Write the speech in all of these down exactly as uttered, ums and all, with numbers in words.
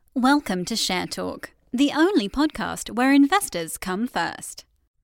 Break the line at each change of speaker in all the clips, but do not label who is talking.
Welcome to Share Talk, the only podcast where investors come first.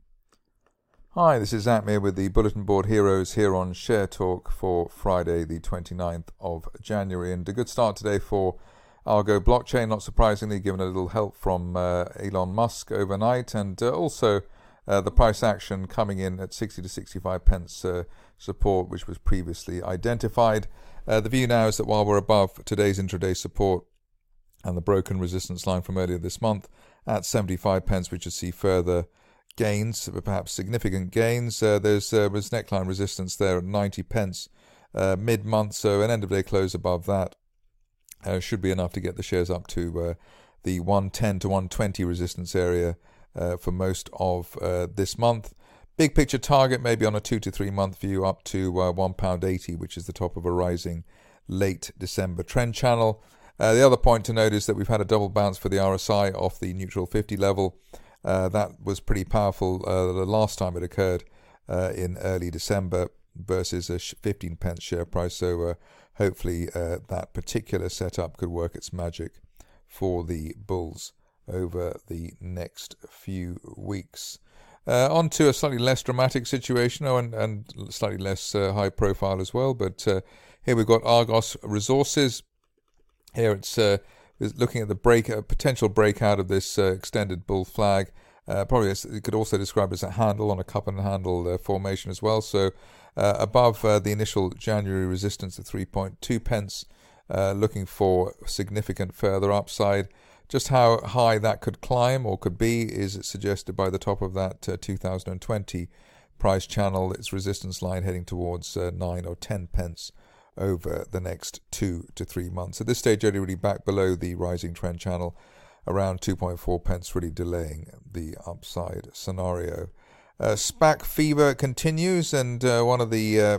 Hi, this is Atmir with the Bulletin Board Heroes here on Share Talk for Friday the twenty-ninth of January. And a good start today for Argo Blockchain, not surprisingly, given a little help from uh, Elon Musk overnight, and uh, also uh, the price action coming in at sixty to sixty-five pence uh, support, which was previously identified. Uh, the view now is that while we're above today's intraday support and the broken resistance line from earlier this month at seventy-five pence, we should see further gains, perhaps significant gains. Uh, there's uh, was neckline resistance there at ninety pence uh, mid-month, so an end-of-day close above that uh, should be enough to get the shares up to uh, the one ten to one twenty resistance area uh, for most of uh, this month. Big picture target maybe on a two to three month view up to uh, one pound eighty, which is the top of a rising late December trend channel. Uh, the other point to note is that we've had a double bounce for the R S I off the neutral fifty level. Uh, that was pretty powerful uh, the last time it occurred uh, in early December versus a fifteen pence share price. So uh, hopefully uh, that particular setup could work its magic for the bulls over the next few weeks. Uh, on to a slightly less dramatic situation, oh, and, and slightly less uh, high profile as well. But uh, here we've got Argos Resources. Here it's uh, looking at the break, a potential breakout of this uh, extended bull flag. Uh, probably it could also describe as a handle on a cup and handle uh, formation as well. So uh, above uh, the initial January resistance of three point two pence, uh, looking for significant further upside. Just how high that could climb or could be is suggested by the top of that uh, two thousand twenty price channel. Its resistance line heading towards uh, nine or ten pence over the next two to three months. At this stage, only really back below the rising trend channel, around two point four pence, really delaying the upside scenario. Uh, SPAC fever continues, and uh, one of the uh,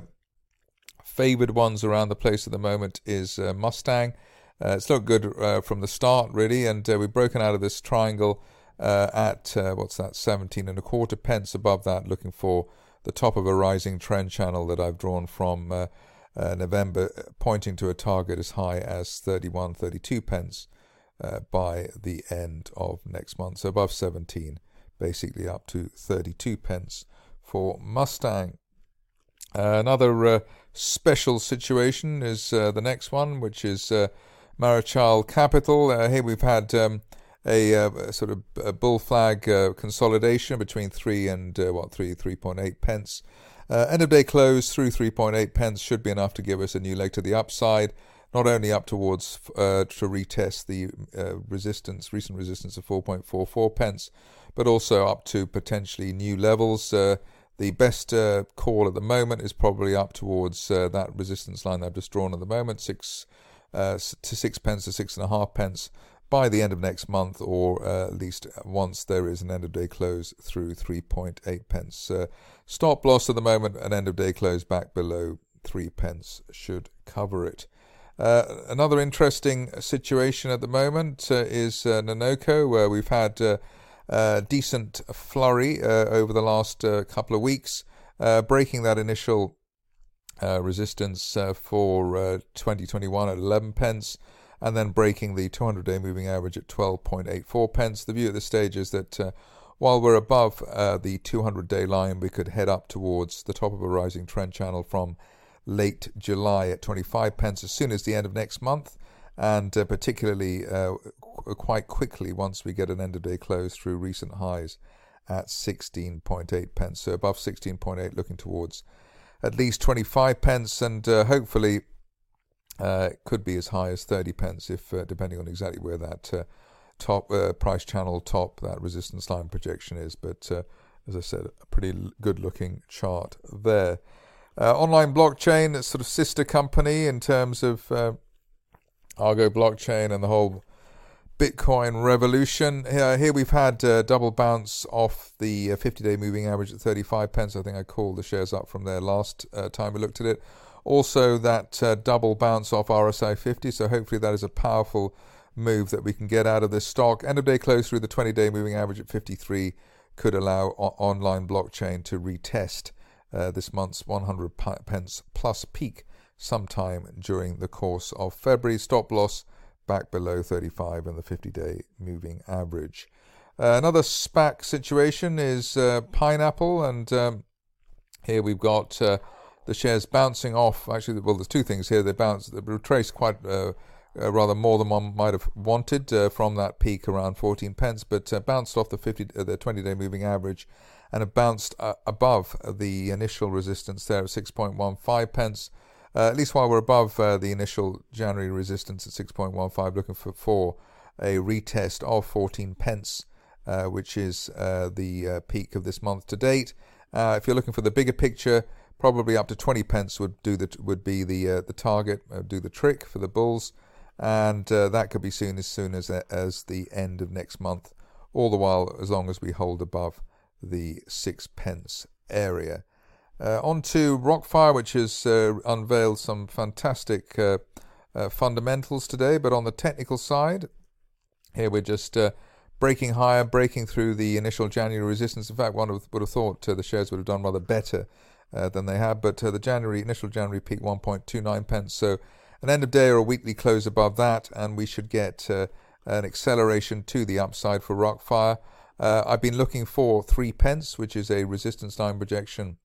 favoured ones around the place at the moment is uh, Mustang. Uh, it's looked good uh, from the start, really, and uh, we've broken out of this triangle uh, at, uh, what's that, seventeen and a quarter pence. Above that, looking for the top of a rising trend channel that I've drawn from uh, uh, November, pointing to a target as high as thirty-one, thirty-two pence uh, by the end of next month. So above seventeen, basically up to thirty-two pence for Mustang. Uh, another uh, special situation is uh, the next one, which is uh, Marichal Capital. Uh, here we've had um, a, uh, a sort of a bull flag uh, consolidation between three and uh, what three three point eight pence. Uh, end of day close through three point eight pence should be enough to give us a new leg to the upside. Not only up towards uh, to retest the uh, resistance, recent resistance of four point four four pence, but also up to potentially new levels. Uh, the best uh, call at the moment is probably up towards uh, that resistance line I've just drawn at the moment, six. Uh, to six pence to six and a half pence by the end of next month, or uh, at least once there is an end of day close through three point eight pence. Uh, stop loss at the moment, an end of day close back below three pence should cover it. Uh, another interesting situation at the moment uh, is uh, Nanoco, where we've had uh, a decent flurry uh, over the last uh, couple of weeks, uh, breaking that initial Uh, resistance uh, for uh, twenty twenty-one at eleven pence, and then breaking the two hundred day moving average at twelve point eight four pence. The view at this stage is that uh, while we're above uh, the two hundred day line, we could head up towards the top of a rising trend channel from late July at twenty-five pence as soon as the end of next month, and uh, particularly uh, qu- quite quickly once we get an end of day close through recent highs at sixteen point eight pence. So above sixteen point eight, looking towards at least twenty-five pence, and uh, hopefully uh, it could be as high as thirty pence, if uh, depending on exactly where that uh, top uh, price channel top, that resistance line projection is. But uh, as I said, a pretty good looking chart there. Uh, online blockchain, sort of sister company in terms of uh, Argo Blockchain and the whole Bitcoin revolution. Here, here we've had a uh, double bounce off the uh, fifty day moving average at thirty-five pence. I think I called the shares up from there last uh, time we looked at it. Also that uh, double bounce off R S I fifty. So hopefully that is a powerful move that we can get out of this stock. End of day close through the twenty day moving average at fifty-three could allow o- online blockchain to retest uh, this month's one hundred pence plus peak sometime during the course of February. Stop loss back below thirty-five and the fifty-day moving average. Uh, another SPAC situation is uh, Pineapple, and um, here we've got uh, the shares bouncing off. Actually, well, there's two things here. They bounced, they retraced quite uh, uh, rather more than one might have wanted uh, from that peak around fourteen pence, but uh, bounced off the fifty, uh, the twenty-day moving average, and have bounced uh, above the initial resistance there at six point one five pence. Uh, at least while we're above uh, the initial January resistance at six point one five, looking for, for a retest of fourteen pence, uh, which is uh, the uh, peak of this month to date. Uh, if you're looking for the bigger picture, probably up to twenty pence would do the would be the uh, the target, uh, do the trick for the bulls, and uh, that could be seen as soon as as the end of next month. All the while, as long as we hold above the six pence area. Uh, on to Rockfire, which has uh, unveiled some fantastic uh, uh, fundamentals today, but on the technical side, here we're just uh, breaking higher, breaking through the initial January resistance. In fact, one would have thought uh, the shares would have done rather better uh, than they have, but uh, the January initial January peak one point two nine pence, so an end of day or a weekly close above that, and we should get uh, an acceleration to the upside for Rockfire. Uh, I've been looking for three pence, which is a resistance line projection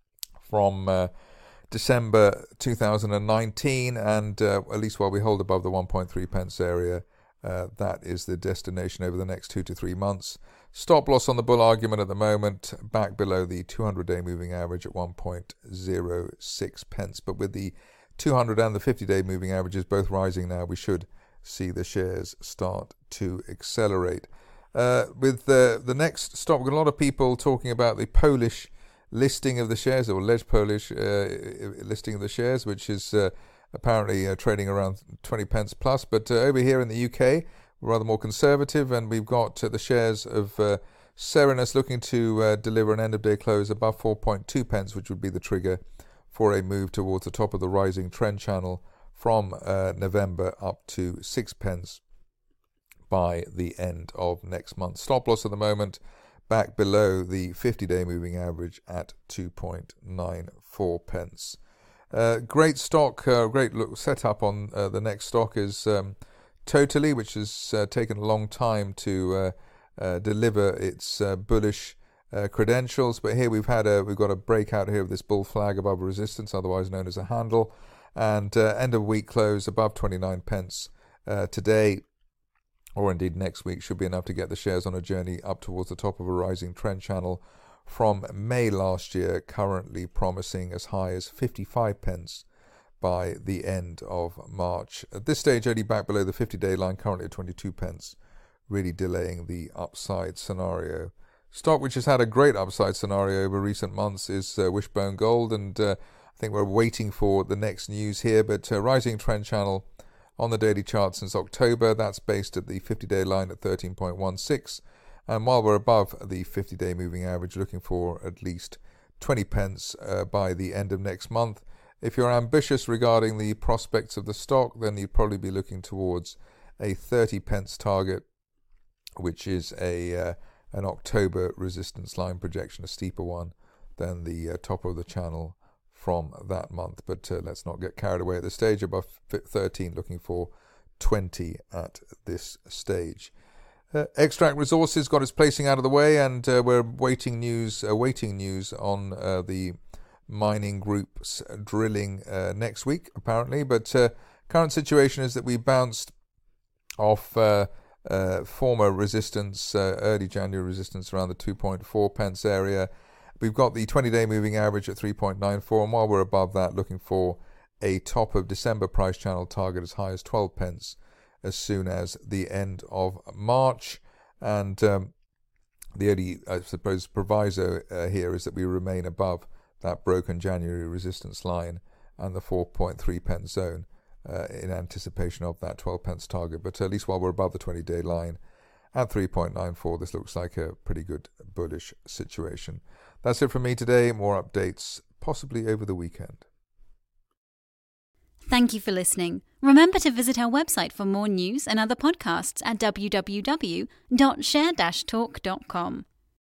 from uh, December two thousand nineteen, and uh, at least while we hold above the one point three pence area, uh, that is the destination over the next two to three months. Stop loss on the bull argument at the moment, back below the two hundred day moving average at one point zero six pence, but with the two hundred and the fifty day moving averages both rising now, we should see the shares start to accelerate. Uh, with the, the next stop, we've got a lot of people talking about the Polish listing of the shares, or alleged Polish uh, listing of the shares, which is uh, apparently uh, trading around twenty pence plus. But uh, over here in the U K, we're rather more conservative, and we've got uh, the shares of uh, Serenus looking to uh, deliver an end-of-day close above four point two pence, which would be the trigger for a move towards the top of the rising trend channel from uh, November up to six pence by the end of next month. Stop loss at the moment back below the fifty day moving average at two point nine four pence. Uh, great stock, uh, great look setup on uh, the next stock is um, Totally, which has uh, taken a long time to uh, uh, deliver its uh, bullish uh, credentials. But here we've had a we've got a breakout here of this bull flag above resistance, otherwise known as a handle, and uh, end of week close above twenty-nine pence uh, today, or indeed next week, should be enough to get the shares on a journey up towards the top of a rising trend channel from May last year, currently promising as high as fifty-five pence by the end of March. At this stage, only back below the fifty day line, currently at twenty-two pence, really delaying the upside scenario. Stock which has had a great upside scenario over recent months is uh, Wishbone Gold, and uh, I think we're waiting for the next news here, but uh, rising trend channel on the daily chart since October. That's based at the fifty day line at thirteen point one six, and while we're above the fifty day moving average, looking for at least twenty pence uh, by the end of next month. If you're ambitious regarding the prospects of the stock, then you'd probably be looking towards a thirty pence target, which is a uh, an October resistance line projection, a steeper one than the uh, top of the channel from that month. But uh, let's not get carried away at this stage. Above thirteen, looking for twenty at this stage. Uh, Extract Resources got its placing out of the way, and uh, we're waiting news, awaiting news on uh, the mining group's drilling uh, next week, apparently. But uh, current situation is that we bounced off uh, uh, former resistance, uh, early January resistance around the two point four pence area. We've got the twenty day moving average at three point nine four, and while we're above that, looking for a top of December price channel target as high as twelve pence as soon as the end of March. And um, the only, I suppose, proviso uh, here is that we remain above that broken January resistance line and the four point three pence zone uh, in anticipation of that twelve pence target. But at least while we're above the twenty day line at three point nine four, this looks like a pretty good bullish situation. That's it from me today. More updates possibly over the weekend.
Thank you for listening. Remember to visit our website for more news and other podcasts at w w w dot share dash talk dot com.